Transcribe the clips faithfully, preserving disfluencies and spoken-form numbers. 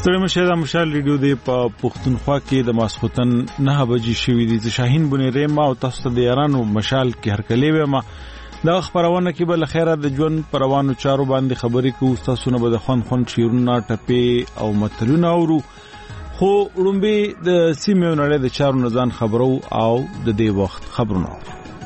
ستړي مشه د مشال ریډیو دی په پښتونخوا کې د ماسختن نه بجې شوې دي د شاهین بنيره ما او تاسو د ایرانو مشال کې هرکلې و ما د خبرونه کې بل خیره د ژوند پروانو چارو باندې خبرې کوو تاسو نه به د خون خون شیرونه ټپې او متلونه اورو خو رومبي د سیمه نړۍ د چارو نزان خبرو او د دې وخت خبرونه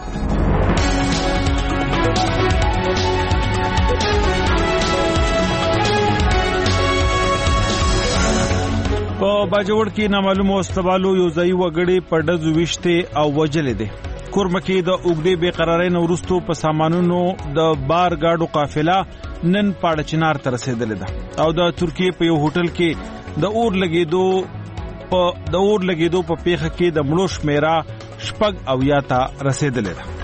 په باجوړ کې نامعلوم واستوالو یو ځای وګړي په ډزو وشته او وجل دي کورمکه د اوګړي بے قرارۍ نو ورستو په سامانونو د بار گاډو قافله نن پاړه چنار تر رسیدلې ده او د ترکیه په یو هوټل کې د اور لګیدو په د اور لګیدو په پیخه کې د ملوش میرا شپږ او یا تا رسیدلې ده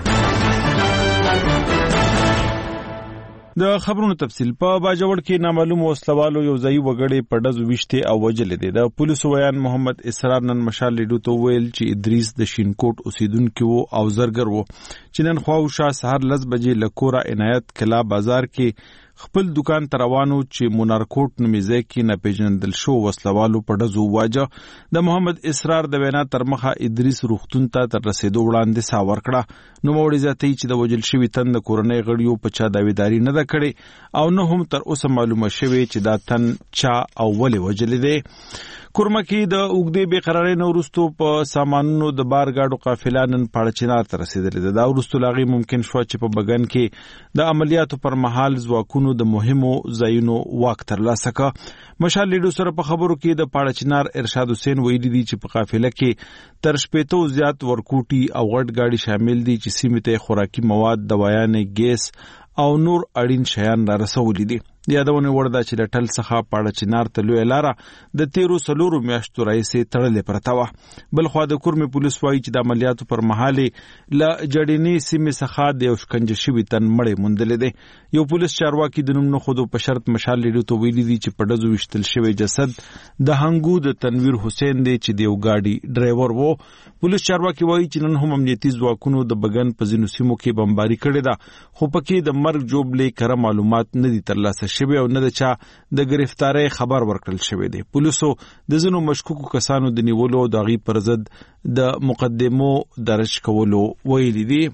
د خبرونو تفصیل په باجوړ کې نامعلوم وسلوالو یو ځای وګړي په ډز وشته او وجل دي د پولیسو ویان محمد اسرار نن مشال لیدو ته ویل چې ادریس د شینکوټ اوسیدونکو وو او زرګر وو چې نن خواوشا سحر لس بجې لکورا عنایت کلا بازار کې خپل دکان تروانو چې مونارکوټ نمیزه کې نه پیژندل شو وسلوالو په ډزو واجه د محمد اسرار د وینا ترمخه ادریس روختون ته تر رسیدو وړاندې سا ورکړه نو موړي ذاتي چې د وجل شوی تند کورنۍ غړیو په چا داویداری نه ده کړي او نه هم تر اوسه معلومه شوی چې دا تن چا او ولې وجل دي کورمکی د اوګدې بے قرارۍ نو ورستو په سامانونو د بار گاډو قافله نن پاړه چنار ته رسیدلې ده دا ورستو لاغي ممکن شو چې په بغن کې د عملیاتو پر مهال ځواکونو د مهمو ځایونو واک ترلاسه کړ مشال لیدو سره په خبرو کې د پاړه چنار ارشاد حسین ویلي دي چې په قافله کې تر شپېتو زیات ورکوټي او غټ گاډي شامل دي چې سیمه ته خوراکي مواد دوايانې ګیس او نور اړین شیان را رسولې دي یادونه ورده چې د ټل څخه پاړه چنار ته لوی لاره د تیرو سلورو میاشتو راځي تړلې پرتا و بل خو د کورمه پولیس وایي چې د عملیاتو پر مهاله ل جړینی سیمه څخه د شکنجه شوی تن مړې مونډلې دي یو پولیس چارواکي د نوم نه خودو په شرط مشال لیدو ته ویلي دي چې په ډزو وشتل شوی جسد د هنګو د تنویر حسین دی چې د یو گاډي ډرایور وو پولیس چارواکي وایي چې نن هم امنیتي ځواکونو د بغن په ځینو سیمو کې بمباري کړې ده خو پکې د مرګ جوړلې کړه معلومات نه دي ترلاسه شوی او نه د چا د گرفتاری خبر ورکړل شوی دی پولیسو د زنو مشکوکو کسانو د نیولو او د غي پر ضد د مقدمو درج کولو ویلي دي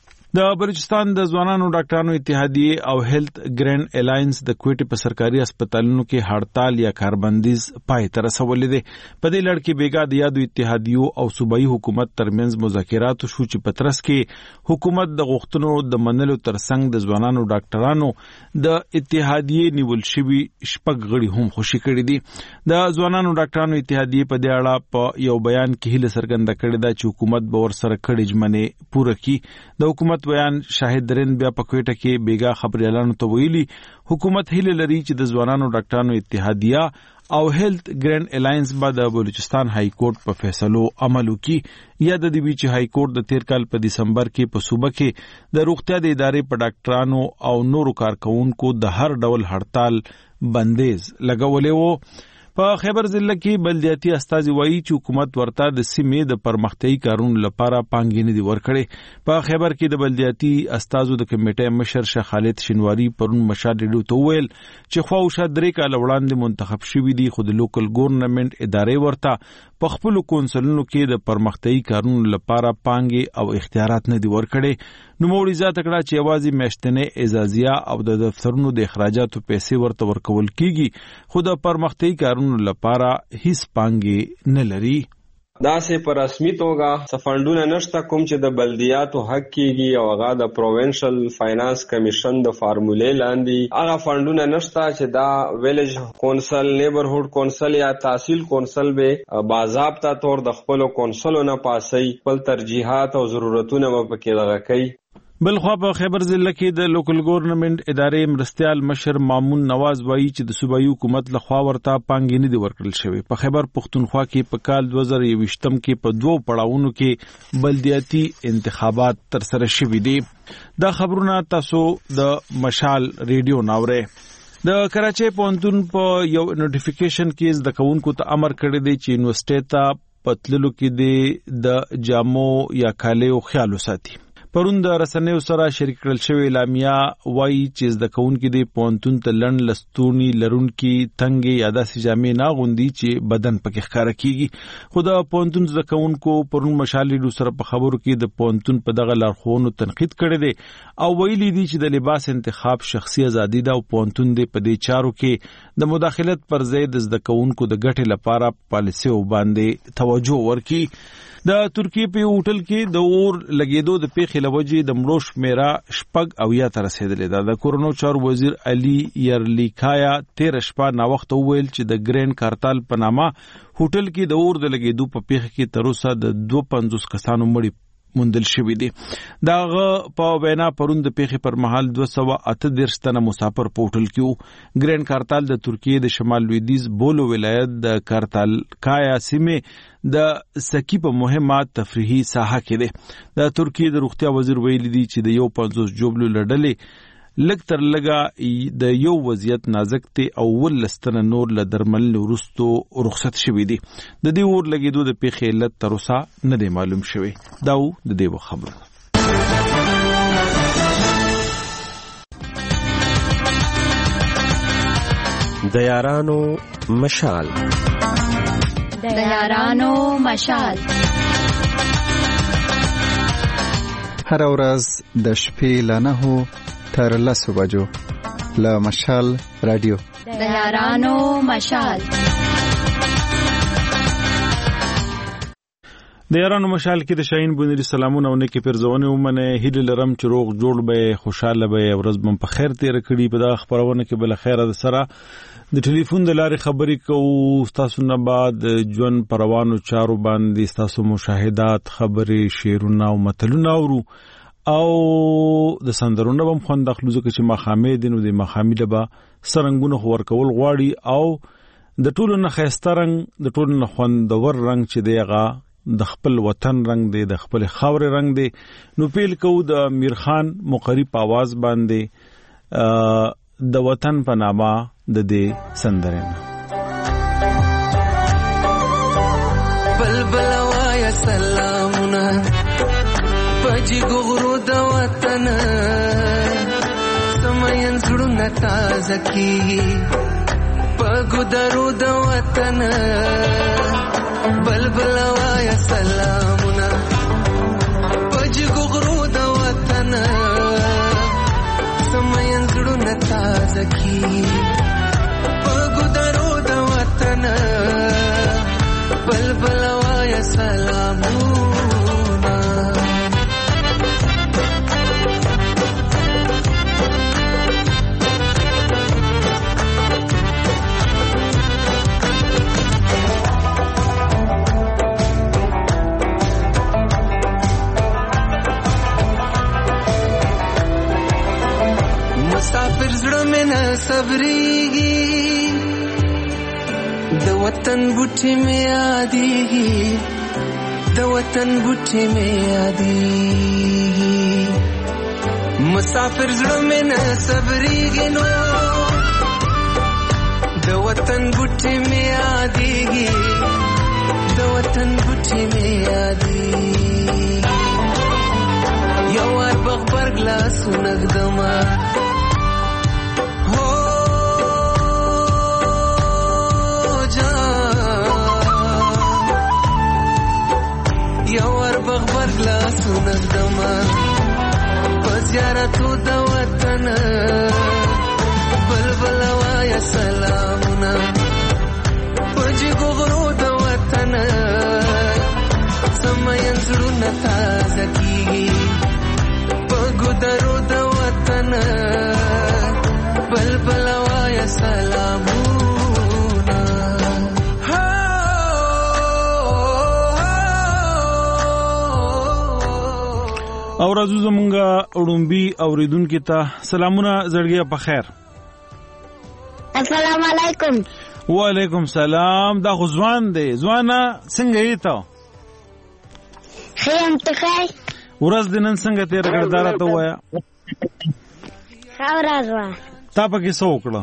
د بلوچستان د ځوانانو ډاکټرانو اتحادیه او هیلث ګرینډ الاینس د کوټې په سرکاري هسپتالونو کې هړتال یا کاربندیز پای ته رسولې دي په دې لړ کې بیګا د یادو اتحادیو او صوبایي حکومت ترمنځ مذاکرات شو چې په ترڅ کې حکومت د غوښتنو د منلو ترڅنګ د ځوانانو ډاکټرانو د اتحادیه نیول شوی شپږ غړي هم خوشی کړي دي د ځوانانو ډاکټرانو اتحادیه په دې اړه په یو بیان کې هله سرګند کړی دا چې حکومت به ور سره کړي ژمنه پوره کړي د حکومت بیان شاهد درن بیا په کوټه کې بیګا خبريالانو ته ویلي حکومت هله لري چې د ځوانانو ډاکټرانو اتحادیه او هیلث ګرینډ الاینس بعد د بلوچستان های کورټ په فیصلو عمل وکړي یا د دې بیچ های کورټ د تیر کال په دسمبر کې په صوبه کې د روغتیا د ادارې په ډاکټرانو او نورو کارکونکو د هر ډول هړتال بندیز لګولې وو په خیبر ضلع کې بلدیاتي استازي وایي چې حکومت ورته د سیمې د پرمختیايي کارونو لپاره پانګې نه دي ورکړې په خیبر کې د بلدیاتي استازو د کمیټې مشر شاه خالد شینواری پرون مشال ډیډو ته ویل چې خواوشا درې کال وړاندې منتخب شوی دي خو د لوکل ګورنمنت ادارې ورته په خپل کونسلونو کې د پرمختیايي کارونو لپاره پانګې او اختیارات نه دي ورکړې نو موړي ذات کړه چې یوازې میاشتنې اعزازیه او د دفترونو د اخراجاتو پیسې ورته ورکول کیږي خو د پرمختیايي کارونو لپاره هیڅ پانګې نه لري دا سه پر رسمي توګه سفندونه نشته کوم چې د بلدیاتو حق کیږي او هغه د پروینشل فاینانس کمیشن د فارمولې لاندې هغه فندونه نشته چې دا ویلیج کونسل نیبرهود کونسل یا تحصیل کونسل به باضابطه تور د خپل کونسلونو پاسي خپل ترجیحات او ضرورتونه په لغه کوي بل خو په خیبر ضلع کې د لوکل ګورنمنت ادارې مرستيال مشر مامون نواز وایي چې د صوبایي حکومت لخوا ورته پانګې نه دي ورکړل شوی په خیبر پښتونخوا کې په کال دوه زره یوویشتم کې په دوو پړاوونو کې بلدیاتي انتخابات تر سره شوي دي دا خبرونه تاسو د مشال ریډیو ناوړه د کراچۍ پوهنتون په یو نوټیفیکیشن کې د کوونکو ته امر کړی دی چې یونیورسيټي ته پتللو کې د جامو یا کالیو خیال وساتي پرون د رسنیو سره شریک کړل شوی اعلامیه وایي چې زده کوونکي د پوهنتون ته لنډ لستوڼي لرونکي تنګې یا داسې جامې نه اغوندي چې بدن پکې ښکاره کیږي. خو د پوهنتون زده کوونکو پرون مشال لیډو سره په خبرو کې د پوهنتون په دغه لارښوونو تنقید کړی دی او ویلي دي چې د لباس انتخاب شخصي ازادي ده او پوهنتون دې په دې چارو کې د مداخلت پر ځای د زده کوونکو د ګټې لپاره پالیسیو باندې توجه ورکړي. د ترکیې په هوټل کې د اور لګیدو د پیښې لوجې د مړو شمیره شپږ اویا ته رسیدلې ده. د کورونو چارو وزیر علي یرلیکایا تیر شپه نا وخت ویل چې د ګرینډ کارتال په نامه هوټل کې د اور د لګیدو په پیښه کې تر اوسه د دوه پنځوس کسانو مړي موندل شوی دی. داغه په وینا پرون د پیښې پر مهال دوه سوه اته دېرش تنه مسافر په هوټل کې وو. ګرینډ کارتال د ترکیې د شمال لویدیځ بولو ولایت د کارتال کایا سیمې د سکی په مهمه تفریحي ساحه کې دی. د ترکیې د روغتیا وزیر ویلي دی چې د یو پنځوس جوبلو لړلې لږ تر لږه د یو وضعیت نازک دی او ولس تنه نور له درملنې وروسته رخصت شوي دي. د دې اور لګېدو د پیښې علت تر اوسه نه دی معلوم شوی. دا و د دې خبرونه. د یارانو مشال د یارانو مشال هر ورځ د شپې له نهو تر لسو بجو له مشال رادیو د یارانو مشال. د یارانو مشال کې د شاهین بونری سلامونه او نیکی پرزونه ومنه هیله لرم چې روغ جوړ به خوشاله به ورځ بم په خیر تیر کړي. په دا خبرونه کې بل خیره د سره د ټلیفون د لارې خبرې کوو. تاسو نه بعد ژوند پروانو چارو باندې تاسو مشاهدات خبرې شعرونه او متلونه اورو او د سندرونو بم خوند اخلو ځکه چې مخامې دي نو د مخامې لبا سرنګونه خور کول غواړي او د ټولو نه خسته رنگ د ټولو نه خوندور رنگ چې دی هغه د خپل وطن رنگ دی د خپل خاورې رنگ دی. نو پیل کوو د میرخان مقری په आवाज باندې د وطن په نامه د دې سندرنه. بلبل وایا سلامونه پجی ګورو د وطن سمین زړونه تازه کی پګو درو د وطن بلبل وایا سلامونه پجی ګورو د وطن سمین زړونه تازه کی پګو درو د وطن بلبل وایا سلامونه. مسافر زړه مې نه صبرېږي د وطن بوټي مې یادېږي د وطن بوټي مې یادېږي مسافر زړه مې نه صبرېږي نو د وطن بوټي مې یادېږي د وطن بوټي مې یادېږي یو وار بغبرګ لاسونه ږدمه بغبر گلاسونه دما پزیارتو د وطن بلبل وایا سلامونه پجی ګورو د وطن سمین زړونه تازه کیږي پګو درو د وطن بلبل وایا سلامونه. او راځو زمونږه اړومبي اوریدونکو ته سلامونه زړګیا په خیر. السلام علیکم. وعلیکم سلام. دا خو ځوان دی. ځوانه څنګه یې ته؟ خیم ته خی ورځ د نن څنګه تیر کړه دا راته ووایه. ښه ورځ وه. تا پکې څه وکړه؟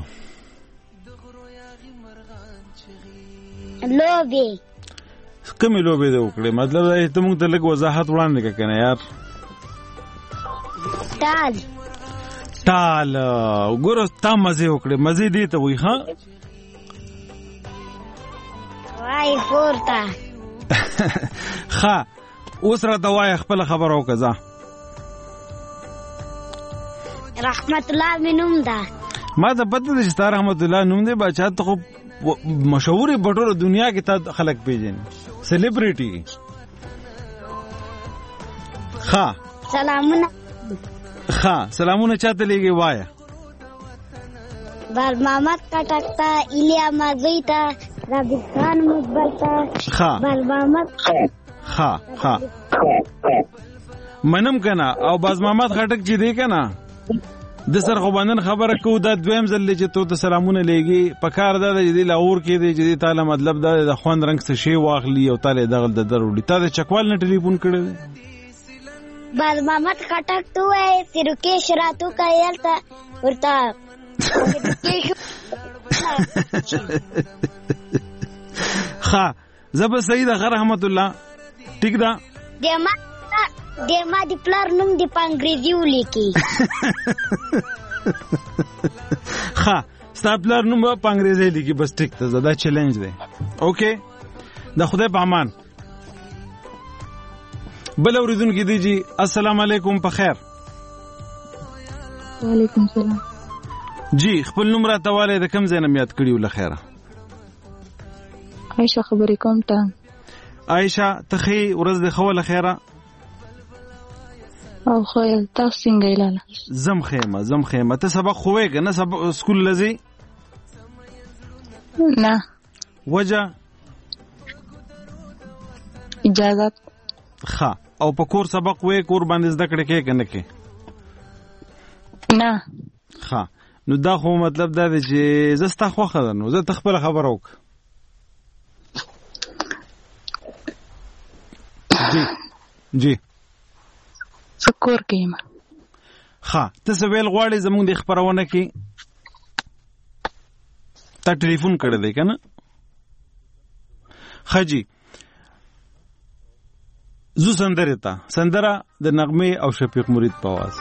لوبې. کومې لوبې دې وکړې؟ مطلب دا ته موږ ته لږ وضاحت وړاندې کړه که نه یار. ټال ټال وګوره تا مزه وکړه مزه دې ته وای ها وای پورته ها اوس را ته وای خپل خبرو کزا رحمت الله منوم دا ما ته پته ده چې رحمت الله نوم دی بچا ته خو مشهور بټوره دنیا کې تا خلک پیژني سلیبریټي ها سلامونه ها سلامونه چاته لګي وایا بل محمد کټک ته ایلیا مازی ته ربی خان مقبل ته ها بل محمد ها ها منم کنه او باز محمد خټک چې دی کنه د سر خو باندې خبره کو دا دویم ځل چې تو ته سلامونه لګي پکار دا د دې لاور کې دی چې تعالی مطلب دا د خوان رنگ څه شی واخلي او تعالی دغل د دروړي تا د چکوال نه ټلیفون کړی بل محمد کټک ته وای سرکیش راتو کایل ته ورته ها زب سید رحمت الله ټیک دا دما دما دی پلار نوم دی پانګریزي ولیکي ها ستاپلر نوم په انګریزي لیکي بس ټیک ته زدا چیلنج دی اوکے د خدای په امان بل اوریدونکو دی جی السلام علیکم په خیر وعلیکم السلام جی خپل نوم را تواله د کم زینم یاد کړیو لخيره عائشہ خبرې کوم ته عائشہ تخي ورځ د خو لخيره او خو تاسو څنګه یلاله زم خیمه زم خیمه ته سبق خوې کنه سبق سکول لذي نه وجه اجازه ها او په کور سبق وې کور باندې زده کړې کې کنه کې نه ها نو دا خو مطلب دا دی چې زستا خو خبر نو زه تخپل خبر وک جی جی شکر کېما ها ته سویل غواړې زموږ د خبرونه کې تا ټلیفون کړی دی کنه خجی زو سندره تا سندره د نغمه او شفیق مرید په आवाज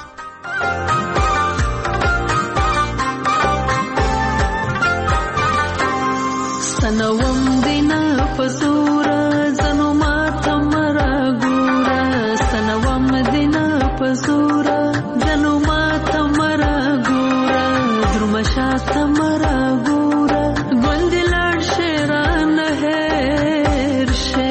سنوم دینا پزور زنو ما تمرا ګورا سنوم دینا پزور زنو ما تمرا ګورا درمشا تمرا ګورا ګوندلړ شیران هر شه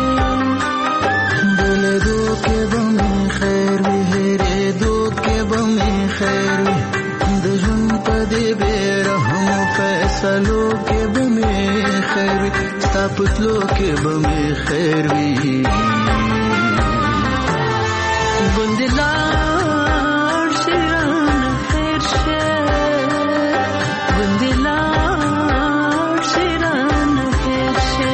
بوله دو کې بم خیر وی هره دو کې بم خیر وی د ژوند په دې بیرحم فیصلو کې بم خیر وی ستاسو کې بم خیر وی ګوندلړ شیران هر شه ګوندلړ شیران هر شه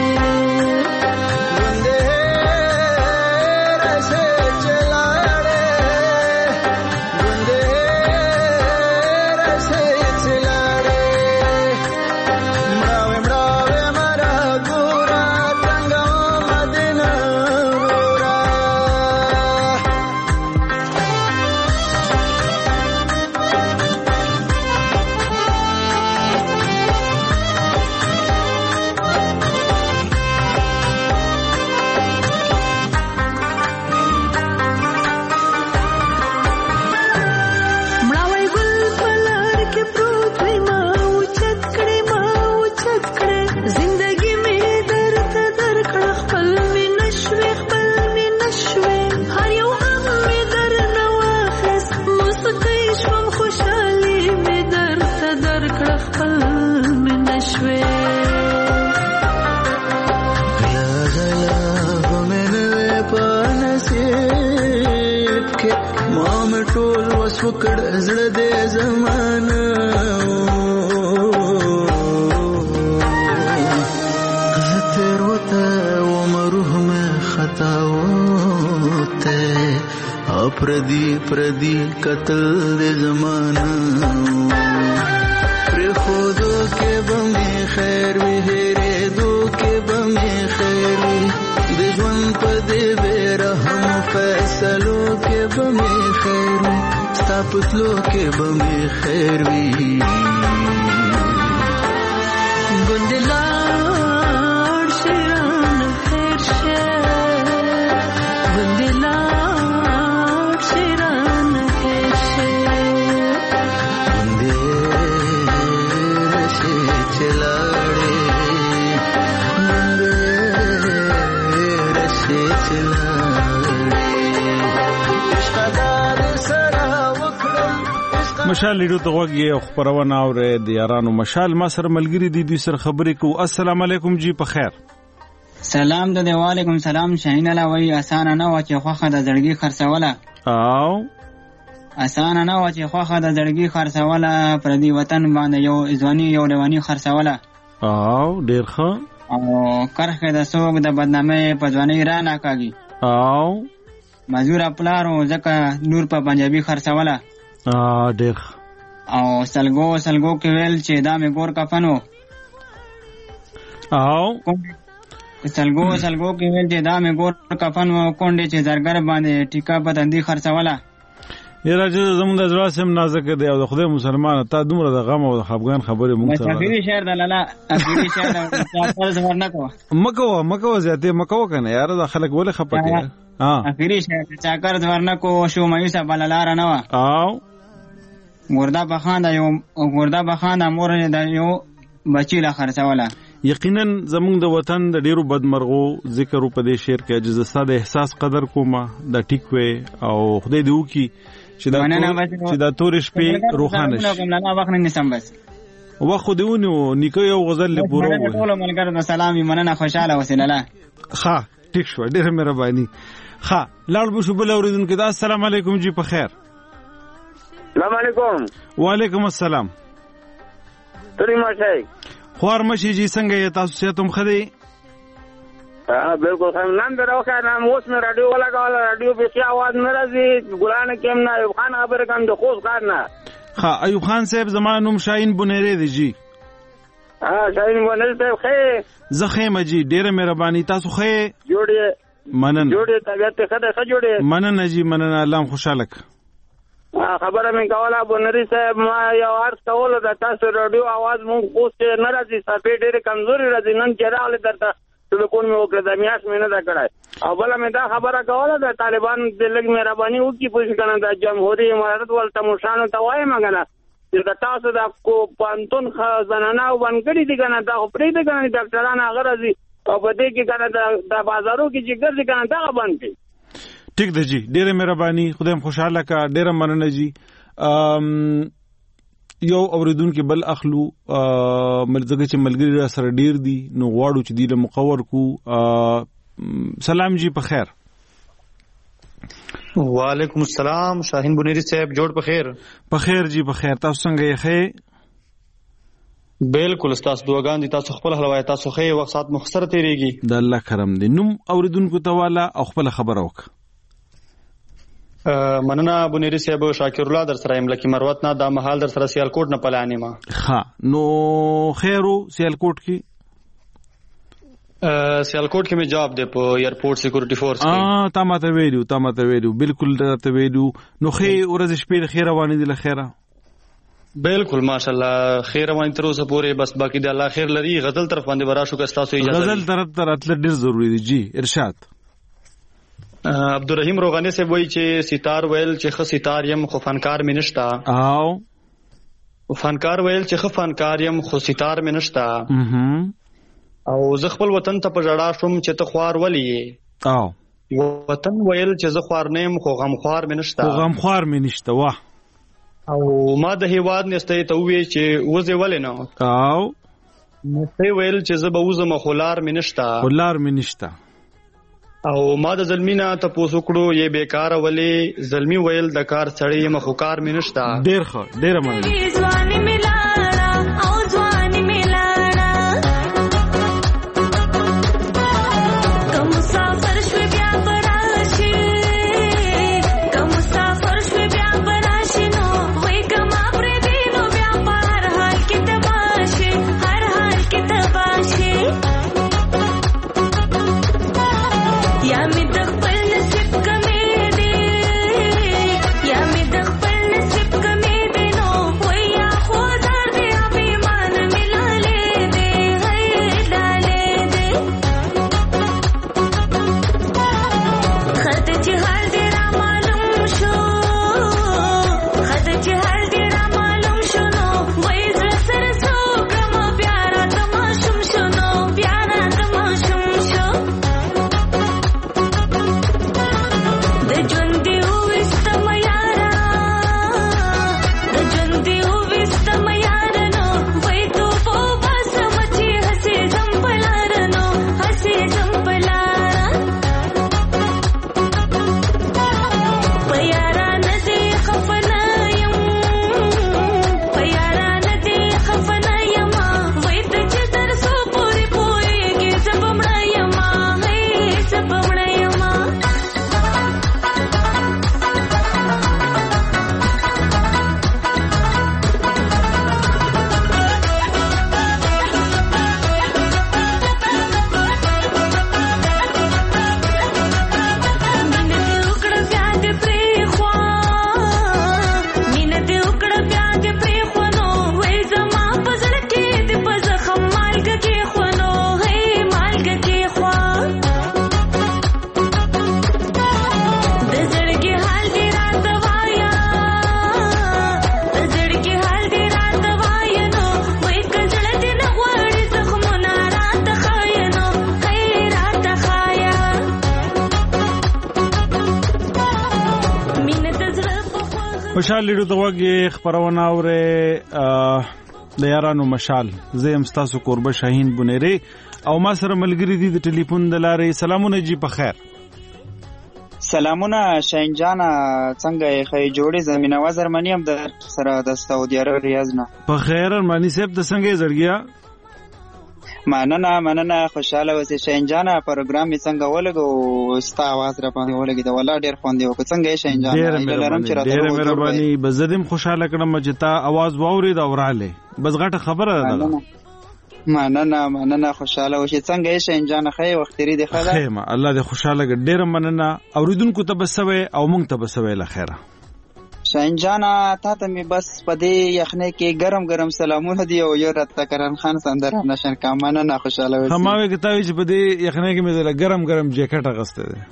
وکړ زړه دې زمانه تر وته عمره مې خطا وته اپردي پردي قتل دې زمانه پر خودو کې بمې خیر وی هره دو کې بمې خیر وی د ژوند په دې بیرحم فیصلو کې بمې خیر وی پتلو کې بمې خیر وي ګندلار شیران خیر شه ګندلار شیران خیر شه ګندې رشي چلاړې ګندې رشي چلاړې شادار سره وکړم مشال لیدو ته وګي او خبرونه اورې د یارانو مشال ما سره ملګری دي دوی سره خبرې کو. السلام علیکم جی په خیر. سلام د وعلیکم سلام. شاهین علاوی آسان نه و چې خوخه د زړګي خرڅوله او آسان نه و چې خوخه د زړګي خرڅوله پر دې وطن باندې یو ځواني یو لوانی خرڅوله او ډیر ښه او کرخه د سوق د بدنامي په ځواني را نه کاږي او مزور خپلارو ځکه نور په پنجابي خرڅوله ا ډیر او سلګو سلګو کې ویل چې دا مې ګور کفنو او سلګو سلګو کې ویل چې دا مې ګور کفنو کونډې چې زرګر باندې ټیکا بدندي خرڅوله. یره چې زموږ د زړه سم نازک دی او د خدای مسلمان ته دومره د غم او د خفګان خبرې مونږ ته اخیری شعر د لاله اخیری شعر د چاکر زور نه کو مکو مکو زیاته مکو کنه یار د خلک ولې خپکه ها اخیری شعر د چاکر زور نه کو شو مایوسه بللار نه و او ګوردا بخان یو ګوردا بخان امور د یو بچی لا خرڅوله. یقینا زموږ د وطن د ډیرو بدمرغو ذکر په دې شعر کې چې زستا د احساس قدر کومه د ټیک وې او خدای دې وکي چې دا چې دا تور شپې روخانه شي. کوم نه وخت نه سم بس وخت دیونی نیکه یو غزل له پورو ټول ملګرو سلام مننه خوشاله وسیله ښه ټیک شو ډیره مهرباني. ښه لاړ به شو بل اوریدونکو دا السلام علیکم جی په خیر. السلام علیکم. وعلیکم السلام. تری ماشای خوار مشي جی څنګه یې تاسو ته تم خدي؟ ها بالکل خام نام درو کا نام اوس مې رادیو ولا کاله رادیو به څه आवाज نه راځي ګلان کېم نه ایوب خان خبره کوم د خوښ کار نه. ها ایوب خان صاحب زمانوم شاهین بنيري دی جی. ها شاهین بنيري صاحب خیر زخه مجي ډیره مهرباني تاسو خیر جوړه منن جوړه طبيعت ته خدای ښه جوړه منن جی منن الله خوشاله خبره مې کوله بنيري صاحب ما یو عرض کوله د تاسو رادیو आवाज مونږ اوس نه راځي صفې ډېر کمزوري راځي نن چې راغله درته ټلیفون مې وکړ د میاش مې نه دا کړای او بل مې دا خبره کوله د طالبان د لګ مهرباني وکړي پوښ کنه د جمهوریت امارت ولته مشانو ته وای مګنه چې د تاسو د کو پانتون خزانه او بنګړي دي کنه دا پرې دي کنه ډاکټران هغه راځي او په دې کې کنه د بازارو کې چې ګرځي کنه دا باندې کړي. ټیک دی جی ډیره مهرباني خدایم خوشاله کا ډیره مننه جی. یو اوریدونکو بل اخلو مرزګه چې ملګری را سره ډیر دي نو غواړو چې دی له مقور کو. سلام جی په خیر. وعلیکم السلام شاهین بنيري صاحب جوړ په خیر. په خیر جی په خیر تاسو څنګه یې خیر؟ بالکل تاسو دعاګان دي تاسو خپل حلوای تاسو خیر وخت سات مختصر تیریږي د الله کرم دي. نوم اوریدونکو ته والا او خپل خبره وک. مننه بنيري صاحب شاکر الله در سره املکی مروت نه د محل در سره سیالکوټ نه پلانې ما ها نو خیرو سیالکوټ کی سیالکوټ کې مې جواب دی په ایرپورټ سکیورټي فورس کې. اه تا ماته ویلو تا ماته ویلو بالکل ته ویلو نو خیر ورځ شپې خیر روانې دي لخيره بالکل ماشاءالله خیر روانې تر اوسه پورې بس باقی د الله خیر لري غزل طرف باندې وراشو که تاسو اجازه غزل طرف تر اتل ډیر ضروری دی جی ارشاد. عبدالرحیم روغانی سے وای چې ستار ویل چې خ ستار يم خو فنکار مې نشتا او فنکار ویل چې خ فنکار يم خو ستار مې نشتا او زه خپل وطن ته په جړا شوم چې ته خوار ولې او وطن ویل چې زه خوار نیم خو غم خوار مې نشتا خو غم خوار مې نشتا واه او ما د هیواد نستې ته وی چې وځي ولې نه او نستې ویل چې زه به وزم خلار مې نشتا خلار مې نشتا او ما د ظلمینا ته پوسو کړو یې بیکار ولې ظلمي ویل د کار سړی مخوکار مې نشتا. ډیر ښه ډیر مننه. ځواني ملاړه او ځواني ملاړه کوم مسافر شو بیا پراشي کوم مسافر شو بیا پراشي نو وای کما پر دینو بیا پر حال کې تباشي هر حال کې تباشي یا می د خپل نصیب کمې دي یا می د خپل نصیب مشال لیډو ته وګي خبرونه اوره د یارانو مشال زم تاسو قربه شاهین بنيري او ما سره ملګری دي د ټلیفون د لارې. سلامونه جی په خیر. سلامونه شاهین جان څنګه خې جوړې زمينه وزرمنی هم د سره د سعودي عرب ریاض نه په خیر. مانی صاحب د څنګه زړګیا مننه مننه خوشاله اوسې شاهین جان پروګرام می څنګه ولګو ستا आवाज را باندې ولګي دا ولا ډیر خوندې وکړ. څنګه شاهین جان ډیر مهرباني بزدم خوشاله کړم چې تا आवाज واوري دا وراله بس غټه خبره ده. مننه مننه خوشاله اوسې څنګه شاهین جان خې وخت لري دی خلا خیمه الله دې خوشاله کړ. ډیر مننه اوریدونکو ته بسوي او مونږ ته بسوي لخيره. شاهین جان تا ته می بس پدې یخنه کې ګرم ګرم سلامونه دی او یو رات کرن خان سندره نشن کمانه نه خوشاله وسی. هماوي کتابي چې پدې یخنه کې مې زله ګرم ګرم جیکټ اغسته ده.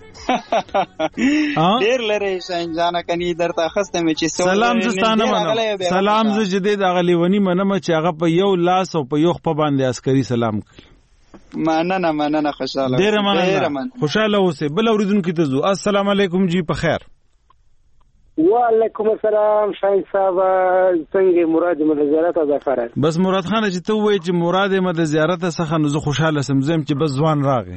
ډیر لري شاهین جان کني درته خسته مې چې سلام زستانه منم. سلام ز جدید اغلیونی منم چې هغه په یو لاس او په یو خپ باندې عسکري سلام کوي. مننه مننه خوشاله ډیر مننه خوشاله اوسه. بل اوریدونکو ته زو السلام علیکم جی په خیر. وعلیکم السلام شاهین صاحب څنګه مراد مې زیارت ده فرض. بس مراد خان چې ته وایې چې مراد مې د زیارت څخه نو زه خوشاله سم زم چې بس ځوان راغی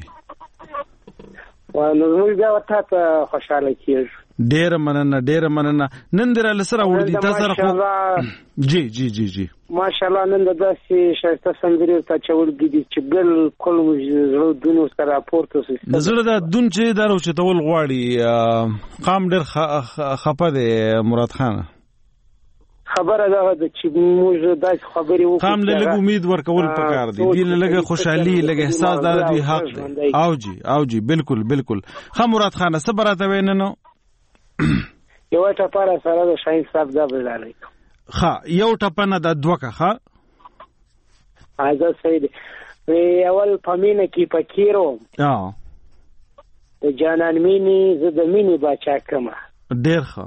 و نو موږ بیا ورته خوشاله کیږو. ډیر مننه ډیر مننه. نن در لسره ور دي تاسو سره جی جی جی جی ماشاءالله نن د داسې شایسته سندري ته چولګي دي چې بالکل زړه دونو سره راپورته سي. زړه د دون چې درو چې تول غواړي قام ډیر خپه دی مراد خان. خبره ده چې موږ داس خبري وکړو قام له لګ امید ورکول پکار دي دی لګ خوشحالي لګ احساس دار دی حق دی. او جی او جی بالکل بالکل. خا مراد خان صبرته ویننو یو ټپاره سره د شاهین صاحب دا بلالای خا یو ټپنه د دوکه خا ازه سید وی اول پمینه کی پکیرو اه د جانان مینی زه د مینی بچا کما ډیر خا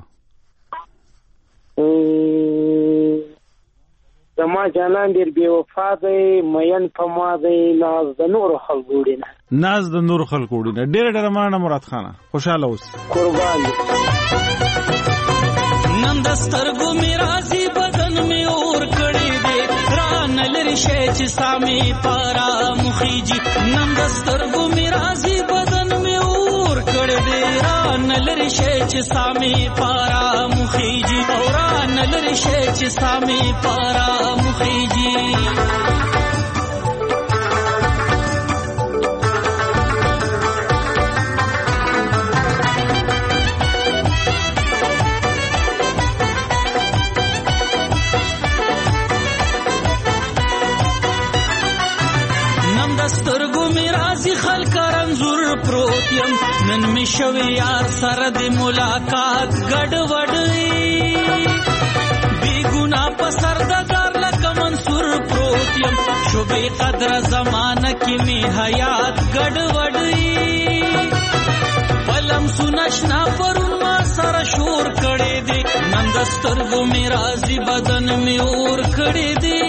زما جانان ډیر بی وفا دی مین په ما دی ناز د نور خلکو ډینه ناز د نور خلکو ډینه ډیر ډیر مانه مراد خان خوشاله اوس قربان. نن دسترګو می راځي بدن می اور کړي دي ران لری شې چې سامي پارا مخيجي. نن دسترګو می راځي بدن می اور کړي دي ران لری شې چې سامي پارا مخيجي او ران لری شې چې سامي پارا مخيجي. نن می شوی یار سره د ملاقات ګډ وډ بی ګنا په سر د دار لکه منصور پروت یم شوبې قدر زمانہ کې می حیات ګډ وډ پلم سنشنا پرون ما سره شور کړي دي نن دسترګو می راځي بدن می اور کړي دي.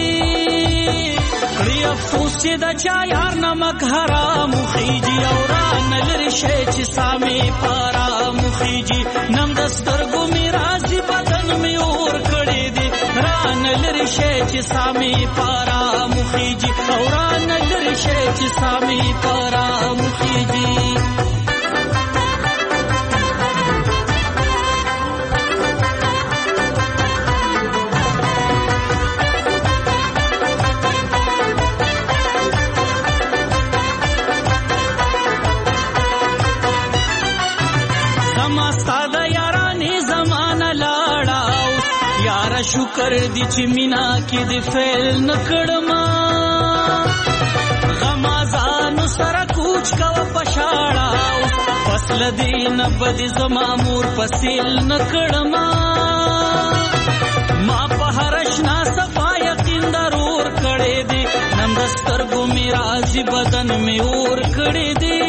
کړي افسوس چې د چا یار نمک حرام خيجي او ران لري شي چې سامي پارا مخيجي. نم دسترګو می راځي بدن می اور کړي دي ران لري شي چې سامي پارا مخيجي او ران لري شي چې سامي پارا مخيجي. شکر دی چې مینا کې د فعل نکړما غمازانو سره کوچ کا پشاړه فصل دی نه بد زما مور پسیل نکړما ما په هرشنا صفا یقین ضرور کړي دي نن دسترګو می راځي بدن می اور کړي دي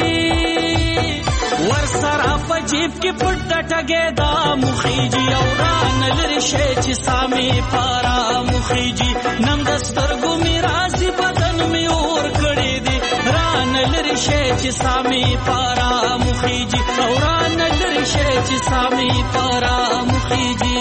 ور سره په جیب کې پټ ټګه دا مخيجي او ران لري شي چې سامي پارا مخيجي نن دسترګو می راځي بدن می اور کړي دي ران لري لري شي چې سامي پارا مخيجي اوران لري شي چې سامي پارا مخيجي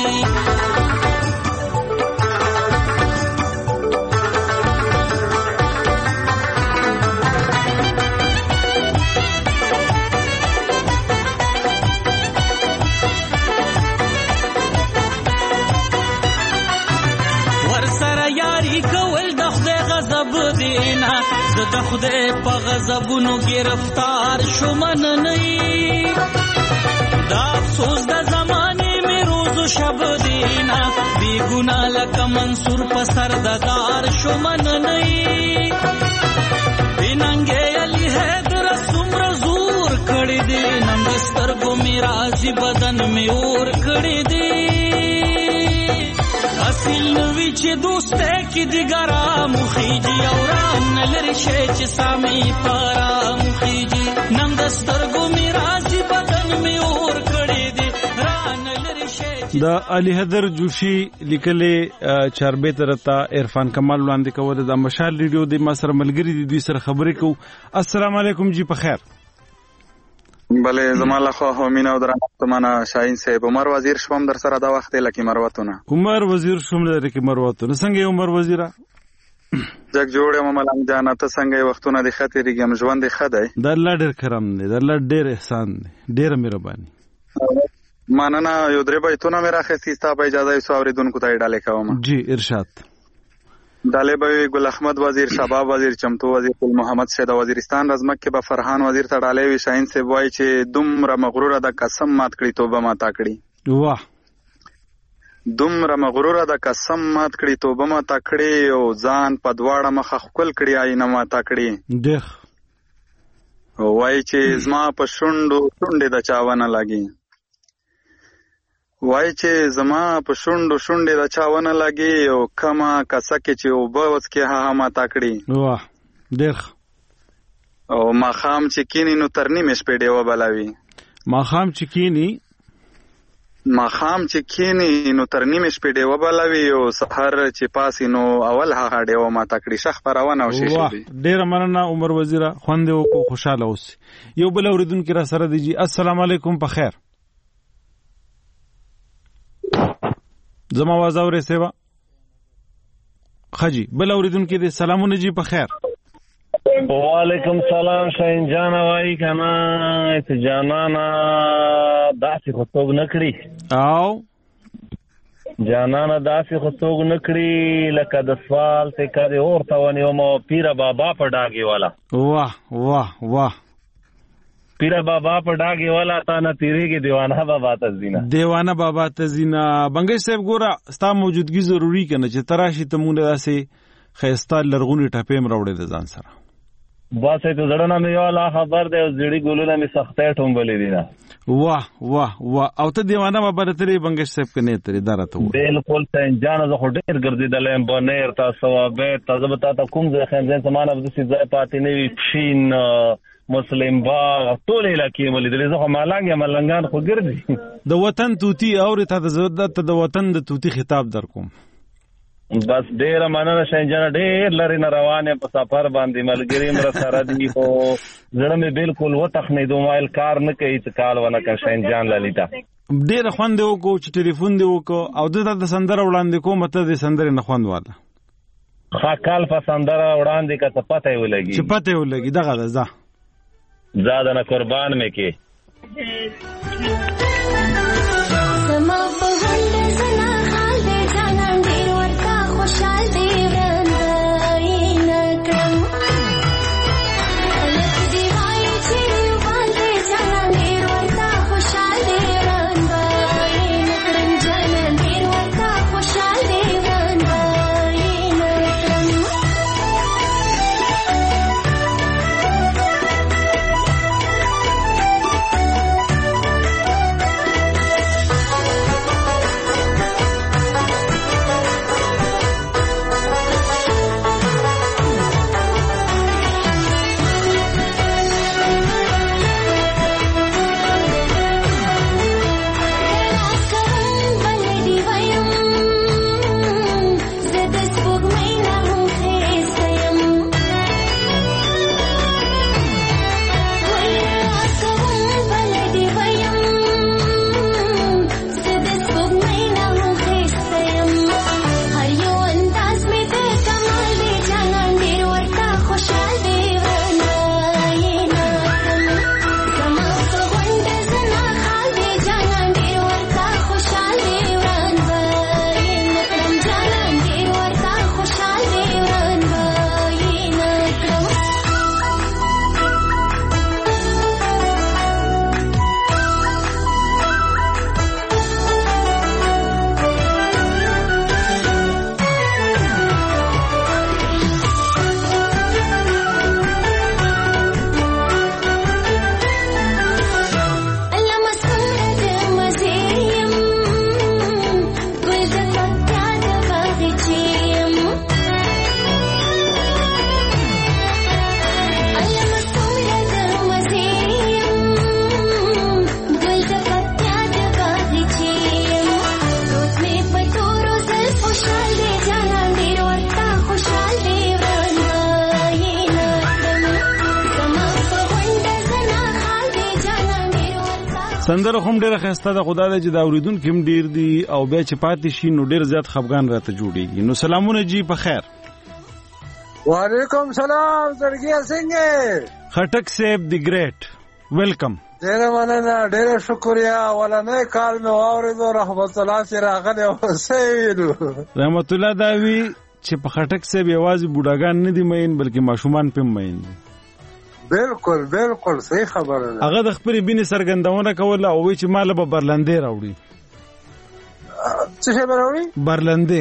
د خدای په غضبونو گرفتار شومن نه دا افسوس د زمانه می روز و شب دینا بی ګنا لکه منصور په سر د دار شومن نه بیننګ علی حیدر سمر زور کړی دی نن سترګو می راځي بدن می اور کړی دی اصل نوی چې دوسته کې دیګرا مخیجی اوران لري شي چې سامي پارا مخیجی نن دسترګو می راځي بدن می اور کړی دی ران لري شي د علي حیدر جوشي لیکلې چاربه ترتا عرفان کمال وړاندې کوله د مشال ریډیو د مصر ملګری دی دوی سره خبرې کو. السلام علیکم جی په خیر. بله زماله خو همینه او درنه منه شاهین صاحب عمر وزیر شوم در سره دا وخت لکه مروتونه عمر وزیر شوم لکه مروتونه څنګه عمر وزیره جګ جوړه مملنګ جان ته څنګه وختونه د خطرېږم ژوند ښه دی د الله ډېر کرم دی د الله ډېر احسان دی ډېر مهرباني مننه یو درې بیتونه مې راخېستي ستا په اجازه یې څو اورېدونکو ته یې ډالې کوم جی ارشاد ډالې به وي ګل احمد وزیر شباب وزیر چمتو وزیر ګل محمد شه د وزیرستان رزمک کې به فرحان وزیر ته ډالې وي شاهین صاحب وایي چې دومره مغروره د قسم مات کړي توبه ماتا کړي واه دومره مغروره د قسم مات کړي توبه ماتا کړي او ځان په دواړه مخه ښکل کړي آینه ماتا کړي دغ وایي چې زما په شونډو شونډې د چا ونه لګي وای چې زما په شونډو شونډې د چا ونه لګي او کما کسه کې چې اوبه وڅکې هغه ماته کړي واه ډېر او ماښام چې کینی نو تر نیمې شپې ډېوه بلوي ماښام چې کینی ماښام چې کینی نو تر نیمې شپې ډېوه بلوي او سحر چې پاسي نو اول هغه ډېوه ماته کړي شخ پروانه او شیشه واه ډېره مننه عمر وزیره خوند وکړو خوشاله اوسئ. یو بل اورېدونکي را سره دی جی السلام علیکم په خیر. زما आवाज اورې سیوا خجی بل اوریدونکو دې سلامونه جی په خیر. وعلیکم سلام شاهین جان وای کنا ته جانانا داسې خطوب نکړي او جانانا داسې خطوب نکړي لکه د سوال ته کړي اورته ونیو مو پیر بابا په ډاګي والا واه واه واه پیر بابا په ډاګي والا تا نه تیریږي دیوانه بابا تزینا دیوانه بابا تزینا بنګش صاحب ګوره ستا موجودګي ضروری کنه چې تراشي ته مونږ داسې خيستا لرغونی ټپې مروړې د ځان سره واسه ته زړه نه یو لا خبر دی زړی ګولونه می سختې ټومبلې دي نه واه واه واه او ته دیوانه بابا ترې بنګش صاحب کنه ترې درته و بالکل ته جان زه خو ډیر ګرځیدلم بنیر تاسو به تاسو به تاسو کوم ځای خنځن سمانه د سې ځای پاتې نه وي پښین مسلم باغ ټول علاقې ملي دلې زه مالنګ یا ملنګان خو ګرځي د وطن توتی اورې ته د وطن د توتی خطاب در کوم بس ډیر مننه شاهین جان ډیر لري نه روانه په سفر باندې ملګری مر سره دی خو زړه مې بالکل و تخنې دومایل کار نه کوي چې کال ونه کا شاهین جان لالیتا ډیر خوند وکړو چې ټلیفون دی وکړو او د سندره وړاندې کوم ته د سندره نه خوند واله خا کال په سندره وړاندې کا ته پته ولګي چې پته ولګي دغه ده زاده نه قربان مې کې سما په هله سنا حال دې جانان دې ورتا خوشحال دې رندای نکم الک دې وای چې باندې جانان دې ورتا خوشحال دې رندای نکم جانان دې ورتا خوشحال دې رندای نکم سندره هم ډیره ښایسته ده، خدا دې چې دا اوریدونکي هم ډیر دي او بیا چې پاتې شي نو ډیر زیات خفګان راته جوړیږي. نو سلامونه جی په خیر. وعلیکم سلام زړګیا څنګه خټک صاحب دی ګریټ ویلکم. ډیره مننه، ډیره شکریا. ولنه کال مې واورېدو رحمت الله چې راغلی او څه ویلو. رحمت الله دا وی چې په خټک صاحب یوازې بوډاګان نه دي مین بلکې ماشومان پم مین دي. بالکل بالکل صحیح خبره ده. هغه د خپل بینې سرګندونه کوله او وی چې مال به برلندې راوړي. څه شی به راوړي؟ برلندې.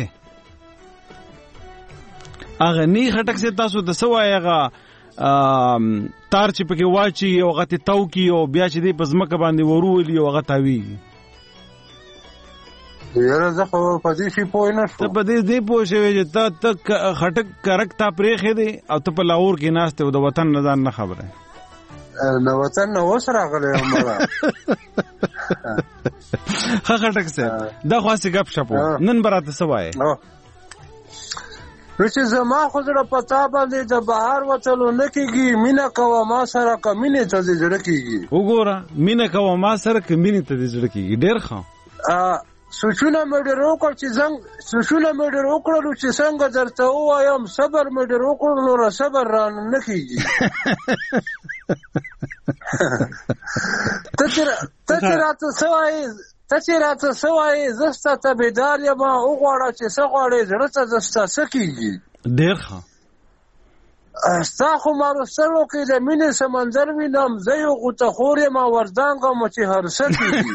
هغه نی خټک صاحب تاسو د سوای هغه تار چې پکې واچي او هغه ته تاو کی او بیا چې دې په ځمکه باندې ورولي او هغه تاویږي. یاره زه خو په دې شي پوه نه شوم. ته په دې دې پوه شوې چې ته ته خټک کرک تا پرېښې دی او ته په لاهور کې ناست او د وطن نه ځان نه خبره. نه وطن نه اوس راغلی یم مړه. ښه خټک صاحب دا خو هسې ګپ شپ و، نن به راته څه وایې؟ نو چې زما خو زړه په تا باندې د بهر وتلو نه کېږي، مینه کوه ما سره که مینې ته دې زړه کېږي. وګوره مینه کوه ما سره که مینې ته دې زړه کېږي. ډېر ښه. سوچونه مې ډېر وکړ چې څنګه سوچونه مې ډېر وکړلو چې څنګه درته ووایم، صبر مې ډېر وکړ نو را صبر رانه نه کېږي. ته چې راته څه وایې ته چې راته څه وایې زه ستا تابعدار یم، وغواړه چې څه غواړې زړه ته زه ستا څه کېږي. ډېر ښه. ستا خو ماروسترو کې د مینې سمندر وینم، زه یو غوطهخور یم وردانګم چې هر څه کېږي.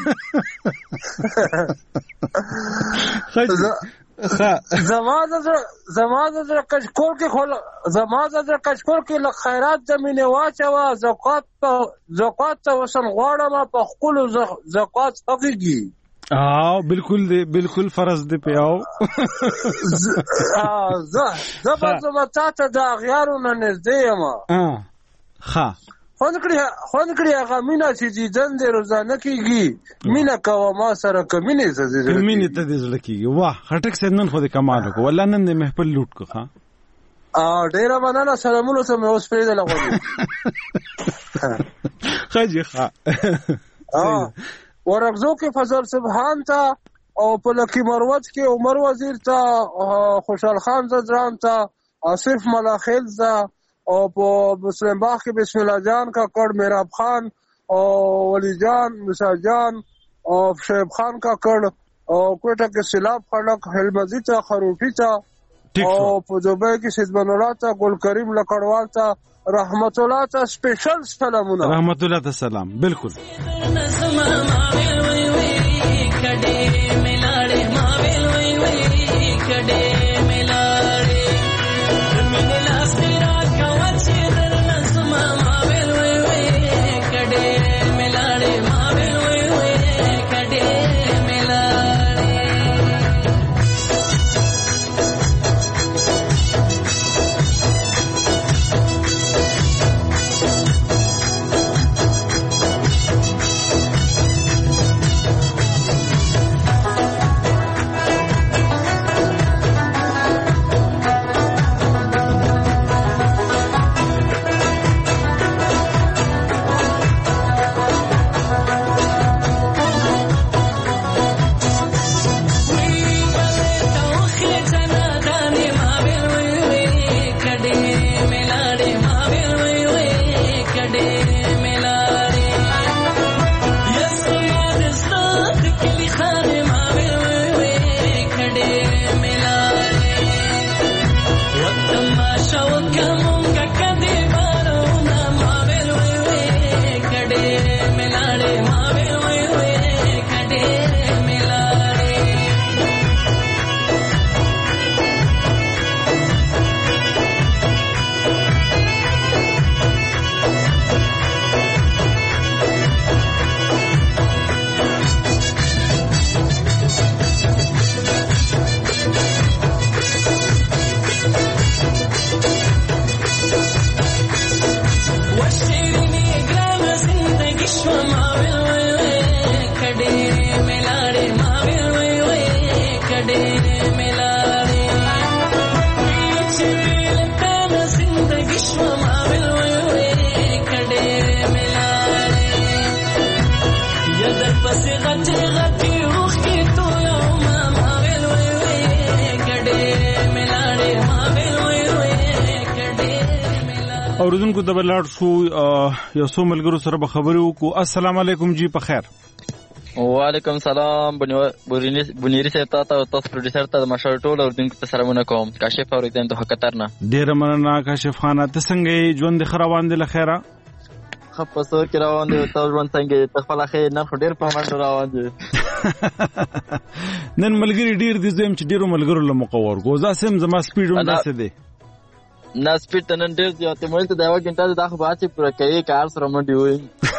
زما د زړه کچکول کې زما د زړه کچکول کې لږ خیرات د مینې واچوه، زکات ته وسن غواړم په خپلو زکات حقیږي. آو بالکل دی، بالکل فرض دی په یاو. زه زه به زما تا ته د اغیارو نه نږدې یم. ښه خوند کړي هغه مینه چې دیدن دې روزانه کېږي، مینه کوه ما سره که مینې ته دې زړه کېږي. مینې ته دې زړه کېږي. واه خټک صاحب نن خو دې کمال وکړو، والله نن دې محفل لوټ کړو. ښه ډېره مننه، سلامونو ته مې اوس پرېږدله غوږ. ښه جي ښه. ورغزو کې فضل سبحان ته او په لکي مروت کې عمر وزیر ته، خوشحال خان زدران ته، آصف ملاخیل ته، او په مسلم باغ کې بسم الله جان کا کړ، میراب خان او ولی جان مسا جان او شعیب خان کا کړ، او کوټه کې سیلاب خلک هلمزي ته، خروټي ته، او په دوبۍ کې سیدمن الله ته، ګل کریم لکړوال ته، رحمت الله ته سپیشل سلامونه. رحمت الله ته سلام. بالکل اوریدونکو د بلار شو یو څو ملګرو سره به خبرې وکړو. السلام علیکم جی په خیر. وعلیکم سلام بنيري صاحب ته تاسو پروډوسر ته د مشال ټول اوریدونکو ته سلامونه کوم. کاشف اوریدم ته خطر نه ډیر مننه کاشف خان. ته څنګه ژوند خروان دي لخيره؟ خپسور کې روان دي. تاسو ژوند څنګه تخپل اخی نه خو ډیر په منډه روان دي. نن ملګری ډیر دي زم چې ډیرو ملګرو له مقور ګوزا سم زما سپیډ هم داسې دی. نه سپیډ ته نن ډیر زیات مې ته دا وګنټه دا خو باندې پوره کوي کار سره منډي وي.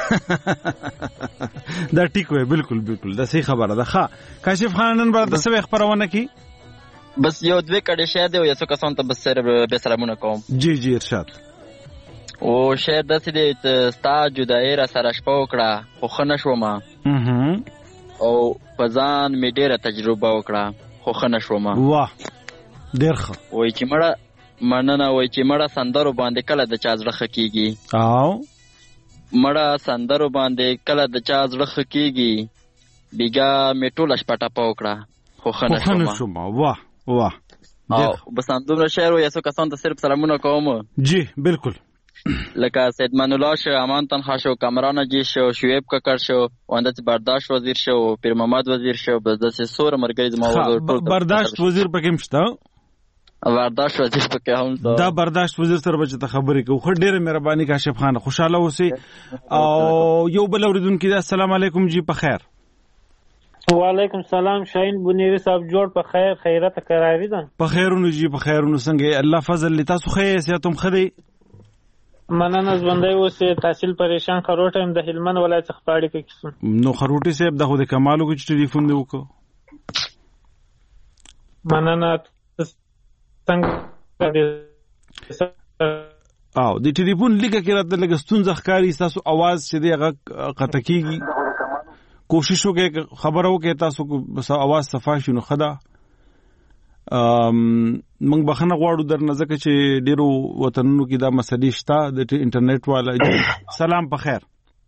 دا ټیک وای بالکل بالکل دا صحیح خبره ده. ښه کاشف خان نن به د څه خبرونه کی بس یو دوه کډه شه دی یو څه کسان ته بس سره به سلامونه کوم. جی جی ارشاد. او شهر داسې دی چې ستا جدایي را سره شپه وکړه خو ښه نه شوم او په ځان مې ډېره تجربه وکړه خو ښه نه شوم. واه ډېر ښه. وایي چې مړه مننه وایي چې مړه سندرو باندې کله د چا زړه ښه کېږي او مړه سندرو باندې کله د چا زړه ښه کېږي بیګا مې ټوله شپه ټپه وکړه خو ښه نه شوم. واه واه. او بس همدومره شعر وایي څو کسانو ته صرف سلامونه کوم. جی بالکل. لکه سید منولا شو، امان تنخوا شو، کامران جی شو، شعیب ککر شو، وندت برداشت وزیر شو، پیر محمد وزیر شو، بس داسې سور مرګري زما وزیر. برداشت وزیر پکې مشته؟ برداشت وزیر پکې هم شته. دا برداشت وزیر سره به چې خبرې کوو. خو ډېره مهرباني کاشف خان، خوشاله اوسئ. او یو بل اوریدونکي دی. السلام علیکم جی په خیر. وعلیکم سلام شاهین بنيري صاحب جوړ په خیر خیرت قراری ده. په خیرونو جی په خیرونو څنګه الله فضل لتاسو خیر سیاتم خدي. مننه ژوندۍ اوسې. تحصیل پریشان خروټه هم د هلمند ولایت څخه پاړې کې کیسو. نو خروټي صاحب د خو د کمالو کې ټلیفون دی وکړو. مننه څنګه او د ټلیفون لیکه کې راته لګ ستونزه ښکاری تاسو आवाज چې دی هغه قطع کیږي. کوشش وکړئ خبرو کې تاسو کو आवाज صفا شنو خدا ام موږ بخنه غواړو درنه ځکه چې ډیرو وطنونو کې دا مسلې شته د انټرنیټ والا. سلام په خیر.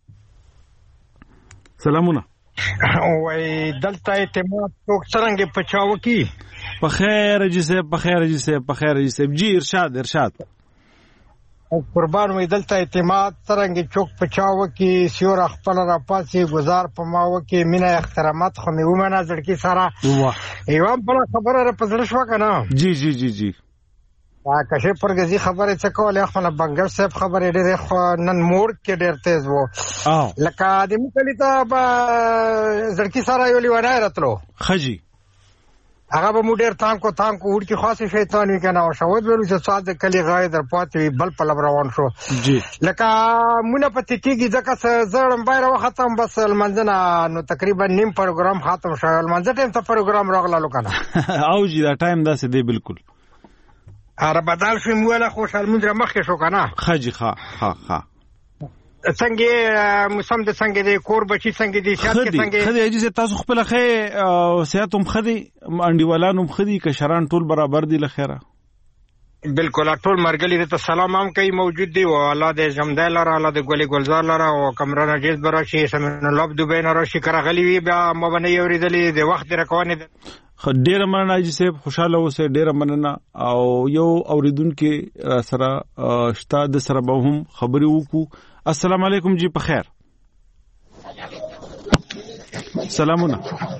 سلامونه. وای دلته اعتماد څوک څنګه پچاو کی؟ په خیر جی صاحب په خیر جی صاحب په خیر جی صاحب. جی ارشاد ارشاد. قربان وای دلته اعتماد څنګه چوک پچاو کی سیور خپل را پاسي گزار پماو کی مینا احترامات خو می ومنه ځړکی سره. واه ایوان په خبره را پزړ شو کنه. جی جی جی جی. ا کشه پرګزي خبره څه کوله خو نه بنګر صاحب خبره ډېر خو نن موړ کې ډېر تیز وو. اه لکه د مکلی ته ځړکی سره یو لیوانای راتلو خجی هغه به مو ډېر تانکو تانکو وړ کې خاصه شیطان وی کنه او شاوت ورو چې صاد کلی غای در پاتې بل په لب روان شو. جی لکه مونږ په تکیږي ځکه زړم بایره ختم بس المنځنه نو تقریبا نیم پروګرام ختم شو. المنځ ټیم ته پروګرام راغلو کنه او جی دا ټایم داسې دی بالکل. اره بدل شو مولا خوشحال مونږ مخکې شو کنه. خجی ها ها ها څنګه موسم د څنګه د کور بچی څنګه د شات کې څنګه خدي اجازه تاسو خپل خې سیاتم خدي انډیوالانو خدي کشران ټول برابر دي لخيره. بالکل ټول مرګلي ته سلام هم کوي موجود دي او الله دې جمدای لره الله دې ګولي ګلزار لره او کمران جیز براشي سمن الله دوبه نه راشي کرغلي وي بیا مبنه یوریدلې د وخت رکوانه ډیره مننه جی صاحب خوشاله اوسه. ډیره مننه او یو اوریدونکو سره شته د سره به هم خبرې وکړو. السلام علیکم جی په خیر. سلامونه.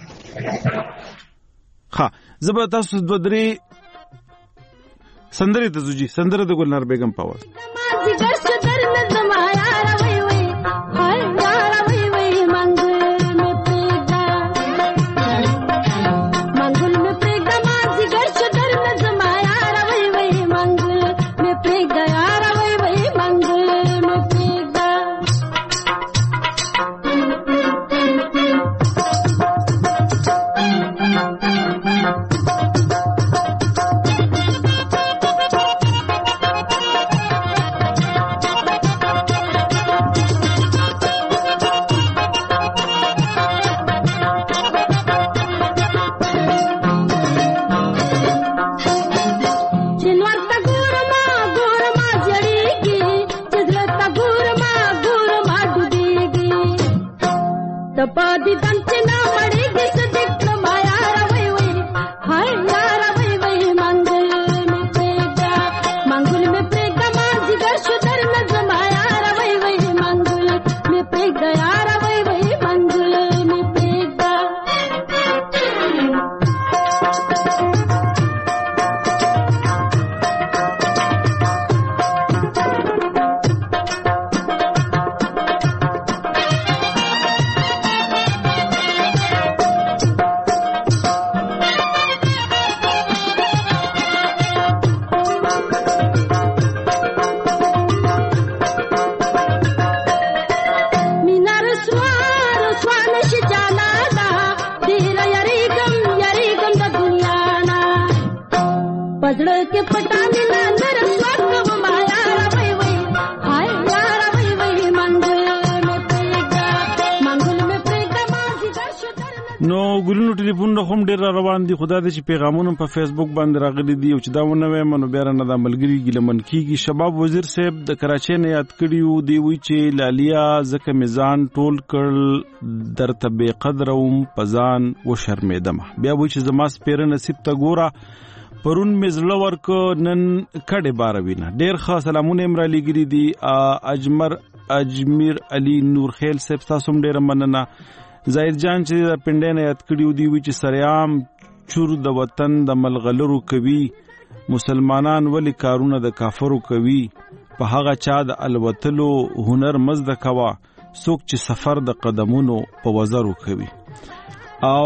ها زبر تاسو د درې سندره د زوجي سندره د ګلنار بیگم پاوس. پزړه کې پټانې نه نرم وکم ما یار وای وای هاي یار وای وای منګل مې پېګا منګل مې پېګا ما زیګر شو نو ګلونو ټلیفون هم ډیر روان دي. خدا دې چې پیغامونه په فیسبوک باندې راغلي دي او چې دا ونه وایم نو بیا نه د ملګری ګلمن کیږي. شباب وزیر صاحب د کراچۍ نه یاد کړیو دی وی چې لالیا زکه میزان ټول کړل درته بے قدروم پزان و شرمېدم. بیا وی چې زما سپیره نصیب ته ګوره پرون مزړه ورک نن کډه باروینه. ډیر ښه سلامونه امرا لګری دي. اجمر اجمیر علي نور خیل صاحب تاسو هم ډیر مننه. زاهد جان چې د پندې نه یاد کړیو دی وی چې سریام چور د وطن د ملغلرو کوي مسلمانان ولی کارونه د کافرو کوي په هغه چا د الوتلو هنر مزد کوا څوک چې سفر د قدمونو په وزرو کوي. او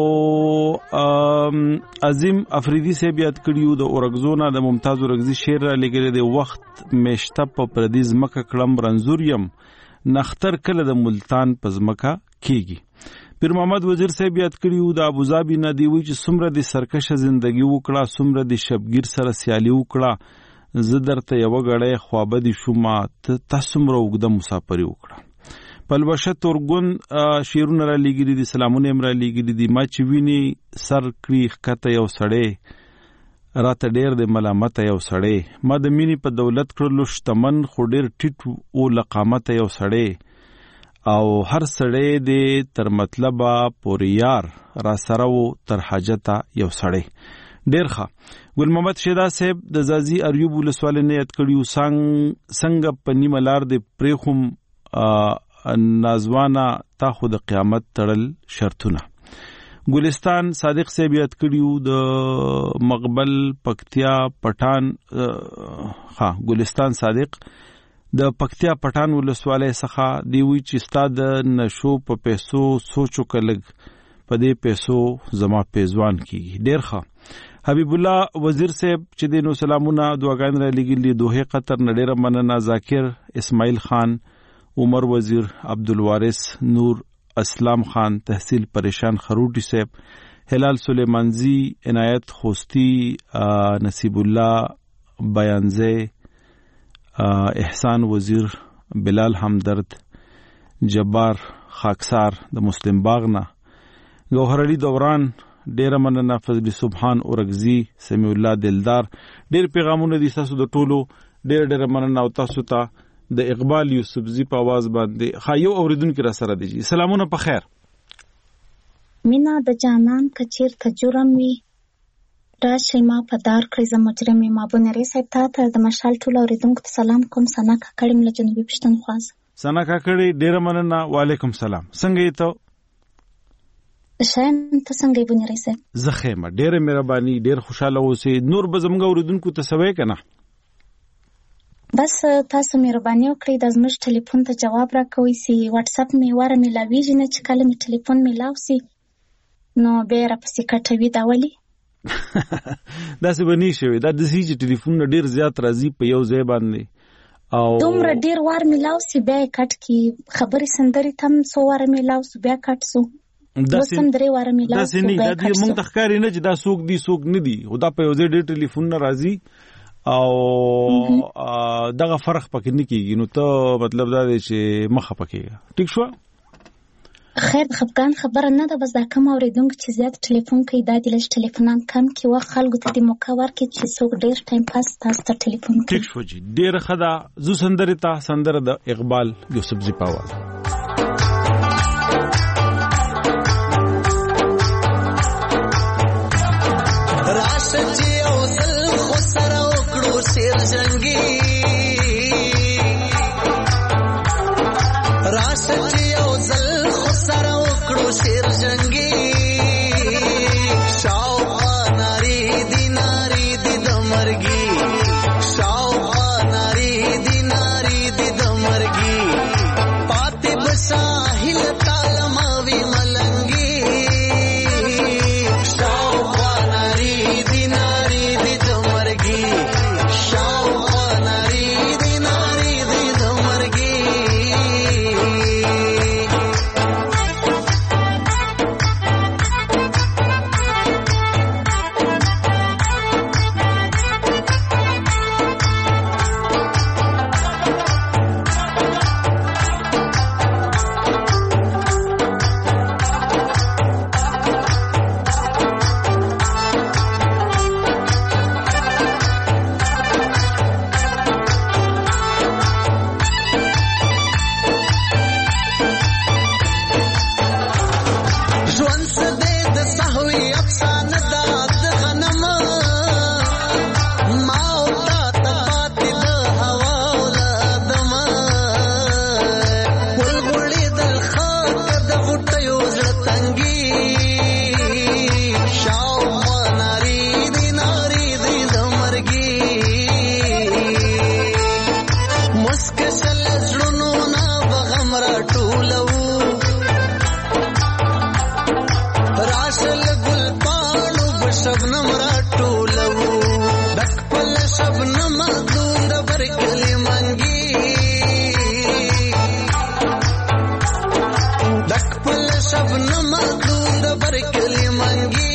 عظیم افریدی سے بیات کړیو د اورګزونا د ممتاز اورګزی شعر را لګره د وخت مشته په پردیز مکه کلم رنزوریم نختر کله د ملتان پزمکا کیږي. پیر محمد وزیر صاحب یاد کړیو د ابوظبي نه دی وی چې سمره د سرکشه زندگی وکړه سمره د شبګیر سره سیالي وکړه زه درته یو غړې خوابه دي شوما تاسو مره وګد مسافری وکړه. پلوشه تورګون شیرونه را لګیدي دي سلامونه امرا لګیدي دي ما چې ویني سر کړی خته یو سړی راته ډیر د ملامت یو سړی ما د مینی په دولت کړلو شتمن خو ډیر ټیټ او لقامت یو سړی او هر سړی د تر مطلبه پورې یار را سره و تر حاجته یو سړی. ډیر ښه. ګل محمد شیدا صاحب د زازی اریوب ولسوال نه یاد کړیو څنګه په نیمه لار د پریخم نازوانا تا خو د قیامت تړل شرطونه. ګلستان صادق صاحب یاد کړیو د مقبل پکتیا پټان ها ګلستان صادق د پکتیا پټان ولسوالۍ څخه دی وی چې استاد نشو په پیسو سوچو کلګ په دې پیسو زما پیزوان کیږي. ډیر ښه. حبیب الله وزیر صاحب چې د نو سلامونه دعاګان را لګیلي دوه قطر نډیر مننه. ذاکر اسماعیل خان عمر وزیر عبدالوارث نور اسلام خان تحصیل پریشان خروټی صاحب هلال سلیمانزی عنایت خوستی نصیب الله بیانزه احسان وزیر بلال همدرد جبار خاکسار د مسلم باغنا گوهر علی دوران ډیر مننه. فضل سبحان اورګزی سمیع الله دلدار ډیر پیغامونه دي تاسو د ټولو ډیر ډیر مننه او تاسو ته د اقبال یوسفزی په आवाज باندې خایو اوریدونکو را سره دي. سلامونه په خیر. مینا د جانان کچیر ته جرم وی راشي ما په دار کړی ز مجرم ما بنری صاحب ته د مشال ټول اوریدونکو ته سلام کوم. سنا کړم له جنوبي پښتونخوا. سنا کړی ډیر مننه. وعلیکم سلام. څنګه یې ته؟ شایم ته څنګه بنری صاحب؟ زخه ما ډیر مهرباني ډیر خوشاله اوسې. نور به زموږ اوریدونکو ته سوي کنه بس تاسو مهرباني وکړئ د زموږ ټلیفون ته جواب راکوئ سی واتس اپ می واره ملاویږي نه چې کله می ټلیفون میلاو سی نو به را پسې کټوي دا ولی دا څه بنی شوی دا د سې ټلیفون ډیر زیات راځي په یو ځای باندې او دومره ډیر وار میلاو سی بیا کټ کی خبري سندري تم سو واره میلاو سو بیا کټ سو دا سم درې واره میلاو سو بیا کټ دا مونږ تخکاری نه چې دا سوق دی سوق نه دی خدا په یو ځای ډیر ټلیفون نه راځي او دغه فرق پکې نه کیږي. نو ته مطلب دا دی چې مخه پکېږي. ټیک شو. خیر خفقان خبره نه ده بس دا کم اوریدونکو چې زیات ټلیفون کوي دا د لږ ټلیفونان کم کې وخت خلکو ته د موقع ورکړي چې څوک ډیر ټایم پاس تاسو ته ټلیفون کوي. ټیک شو جی. ډیر ښه ده. زو سندرې ته سندره د اقبال یوسفزي په आवाज. شیر جنگی راشتی او زل خسر وکړو شیر جنگی شاو ناری دی ناری دی د مرګي شاو ناری دی ناری دی د مرګي پاتې بساحل تعلم وی ملنګي شاو ناری دی ناری دی د مرګي شبنم دوند برکلی منگی دک پل شبنم دوند برکلی منگی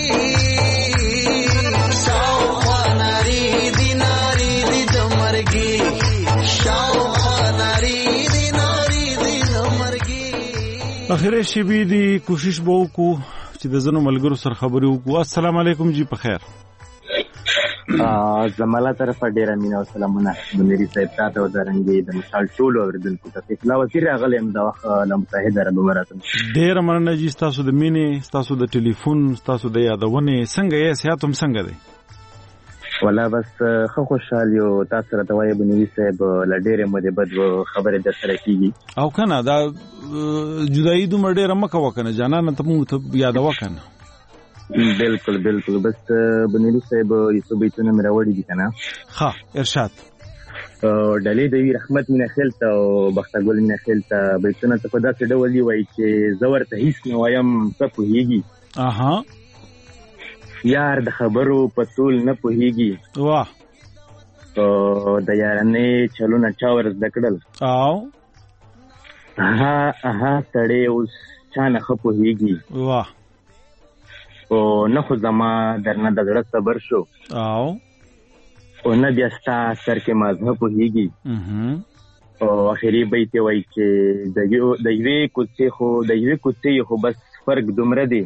شاو خواناری دی ناری دی دمرگی شاو خواناری دی ناری دی دمرگی. اخیره شبی دی کوشش به وکړو چې د زنو ملګرو سره خبرې وکړو. السلام علیکم جی په خیر. زماله طرفه ډیره مینه او سلامونه منیری صاحب تاسو او درنګي د مشال ټول اوریدونکو ته. اطلاع وزیر راغلی ام د وخت له متحده عرب اماراتو. ډیره مننه جی تاسو د مینې تاسو د ټلیفون تاسو د یادونه څنګه یې صحت هم څنګه دی؟ ولا بس خو خوشحال یو تاسو راته وایي منیری صاحب له ډیره مده بد خبره در سره کیږي او کنه دا جدایي دومره ډیره مکه وکنه جانانه ته مو ته یاد وکنه. بالکل بالکل بس بنیری صاحب یسو بیتونه مې راوړي دي کنه. ها ارشاد ډلې د وی رحمت مینه خلته او بختګل مینه خلته بیتونه ته په داسې ډول دی وایي چې زور ته هیڅ نه وایم څه پوهیږي اها یار د خبرو پتول نه پوهیږي واه او د یارانې چلونه چا ورز دکړل او اها اها سړی اوس چا نه خپوهیږي واه او نه خو زما درنه د زړه صبر شو او او نه بیا ستا سر کې مذهب پوهیږي او اخري بیت وایي چې د یوې کوڅې خو د یوې کوڅې خو بس فرق دومره دی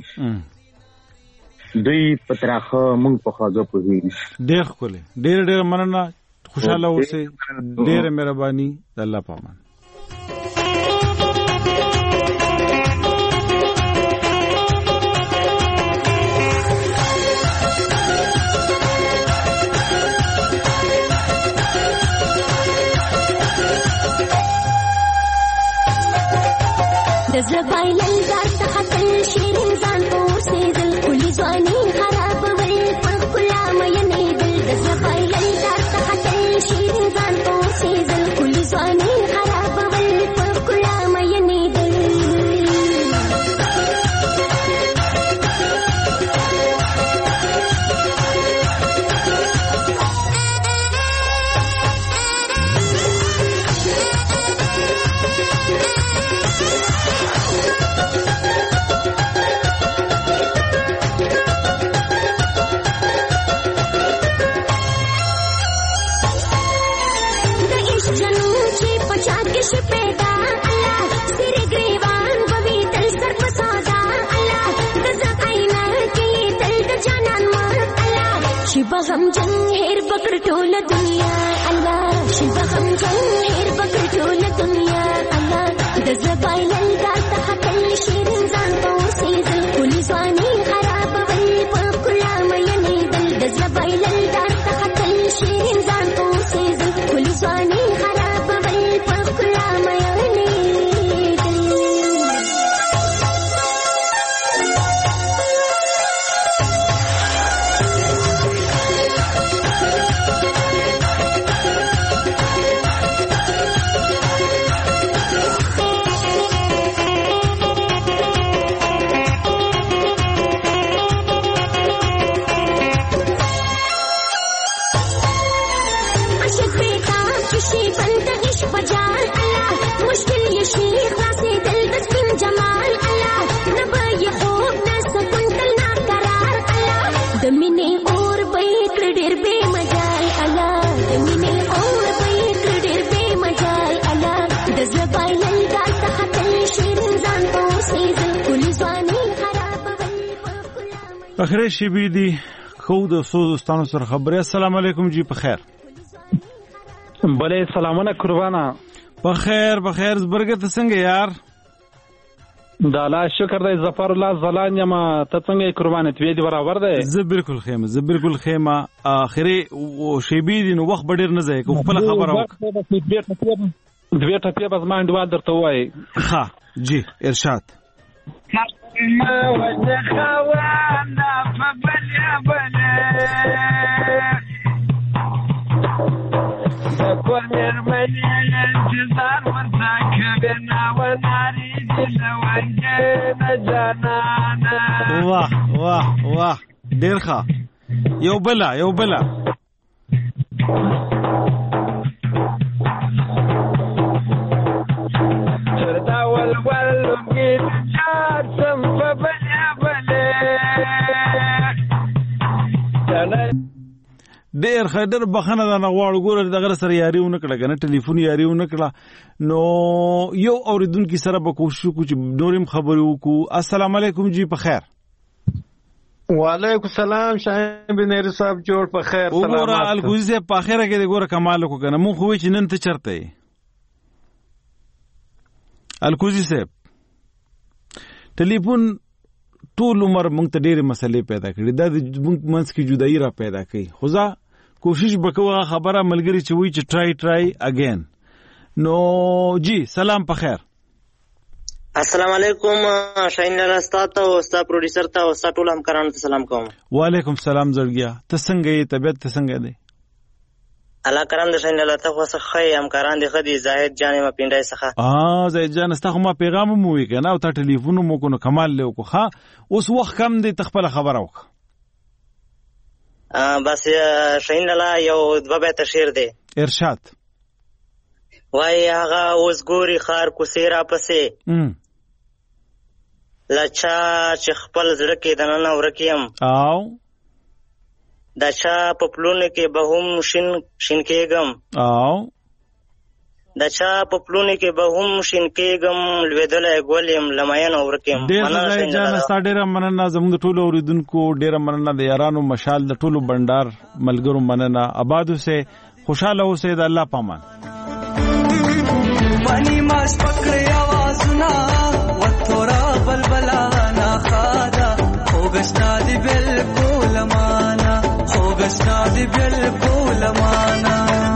دوی پتراخه مونږ په خواږه پوهیږي. ډېر ښکلی ډېر ډېر مننه خوشحاله اوسئ ډېره مهرباني د الله په امان. دزړه بایلل ځان څخه تل شیرین ځان اوسېدل کلي ځواني خرابول په ښکلا مینېدل دزړه بایلل ځان څخه تل شیرین ځان اوسېدل کلي ځواني خرابول په ښکلا مینېدل. شبغم جن هیر بکر ټول دنیا الله شبغم جن هیر بکر ټول دنیا الله د زبایل ګال ته خپل شیرین ځان اوسېدل کلي ځواني خرابول په ښکلا مینېدل د زبایل ګال ته خپل شیرین ځان اوسېدل کلي ځواني خرابول په ښکلا مینېدل. اخره شبی دی خو د سو دوستانو سره خبرې. السلام علیکم جی په خیر. بله سلامونه قربانا په خیر په خیر زبرګه ته څنګه یار؟ د الله شکر دی ظفر الله زلان یم ته څنګه قربانه توی دی برابر دی؟ زه بالکل خیمه زه بالکل خیمه اخره شبی دی نو وخت ډیر نه ځای کو خپل خبره وک دوی ټپه بس ما انډوال درته وای. ها جی ارشاد ما وجه خوانا فبليا بلي بكل يرمني الانتظار مرتكبنا ونريد لوجهنا جنانا. واه واه واه ډیر ښه یو بلا یو بلا ډېر ښه ډېر بخښنه درنه غواړو. ګوره دغه سره یاري ونه کړه که نه ټلیفون یاري ونه کړه نو یو اورېدونکي سره به کوشش وکړو چې نور هم خبرې وکړو. السلام علیکم جی په خیر. وعلیکم السلام شاهین بنيري صاحب جوړ په خیر سلامات. وګوره الکوزي صاحب په اخره کې د ګوره کمال وکړو که نه مونږ خو وایو چې نن ته چېرته یې الکوزي صاحب. ټلیفون ټول عمر مونږ ته ډېرې مسلې پیدا کړي دا د مونږ منځ کې جدایي را پیدا کوي خو زه کوشش به کوم هغه خبره ملګري چې وایي چې ټرای ټرای اګین. نو جی سلام په خیر. السلام علیکم شاهین لالا ستا ته او ستا پروډوسر ته او ستا ټول همکارانو ته سلام کوم. وعلیکم سلام زړګیا ته څنګه یې طبیعت ته څنګه دی؟ الله کرم د شاهین لالا ته خو څه ښه همکاران دي ښه دي. زاهد جان یم پینډای څخه. ها زاهد جان ستا خو ما پیغام هم ووایي که نه او تا ټلیفون هم وکړو نو کمال دی وکړو. ښه اوس وخت کم دی ته خپله خبره وکړه. بس شاهین لالا یو دوه بیته شعر دی. ارشاد. وایي هغه اوس ګوري ښار کوڅې راپسې له چا چې خپل زړه کې دننه ورک یم او د چا په پلونو کې به هم شین شین کېږم او د چا په پلونو کې به هم شین کېږم لوېدلی ګل یم له مینو ورک یم. ډېر ښه جانه ستا ډېره مننه. زموږ د ټولو اورېدونکو ډېره مننه. د یارانو مشال د ټولو بنډار ملګرو مننه. آباد اوسئ خوشحاله اوسئ د الله پامان. پانی ماش پکړې آوازونه وتورا بلبلا نا خادا خوګشنا دی بالکل مانا خوګشنا دی بالکل مانا.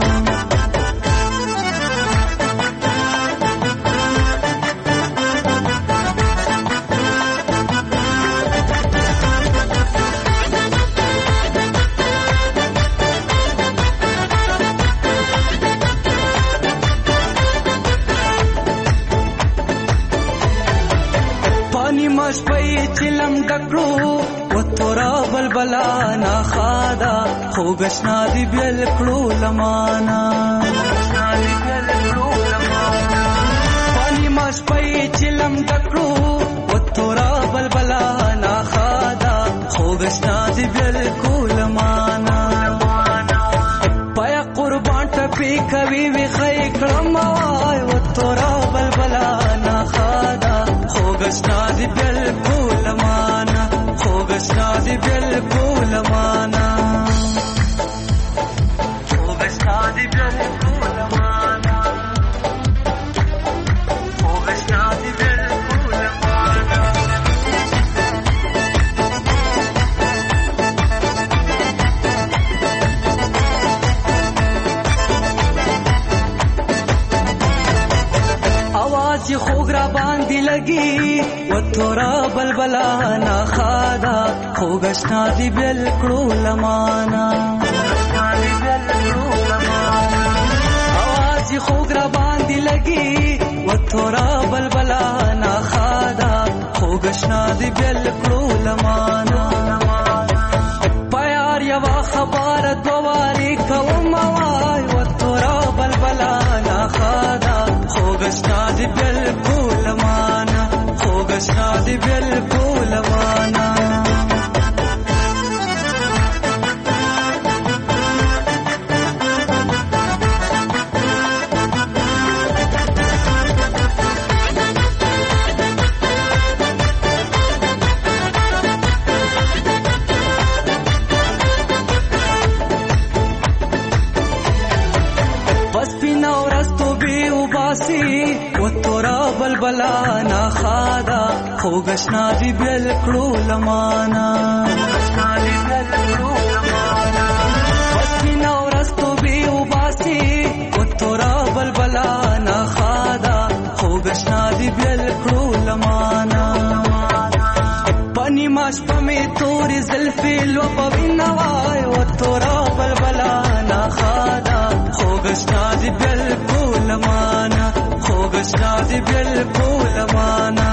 شپې چلم ډکړو وتورا بلبلا نا خادا خوګشنا دی بالکل لمانا پانی ما شپې چلم ډکړو وتورا بلبلا نا خادا خوګشنا دی بالکل لمانا پیا قربان ټپی کوي وی خې کړم وای وتورا بلبلا نا خادا خوګشنا دی بالکل مانا خوګشنا دی بالکل مانا خوګشنا دی بالکل مانا خوګشنا دی بالکل مانا. आवाज خوګ را باندې لګي وتورا بلبلا نا خادا خوګشنا دی بالکل لمانا आवाज خوګ را باندې لګي وتورا بلبلا نا خادا خوګشنا دی بالکل لمانا. پیار یوا خبر دواري کوم وای وتورا بلبلا نا خادا خوګشنا دی بالکل مانا خوګشنا دی بالکل مانا. وتورا بلبلا نا خادا خوګشنا دی بالکل مانا پسپینا ورستو بی وباسي وتورا بلبلا نا خادا خوګشنا دی بالکل مانا. پانی ماش پمې تورې زلفې لوبوینه وای وتورا بلبلا نا خادا خوګشنا دی بالکل مانا خوګشنا دی بالکل مانا.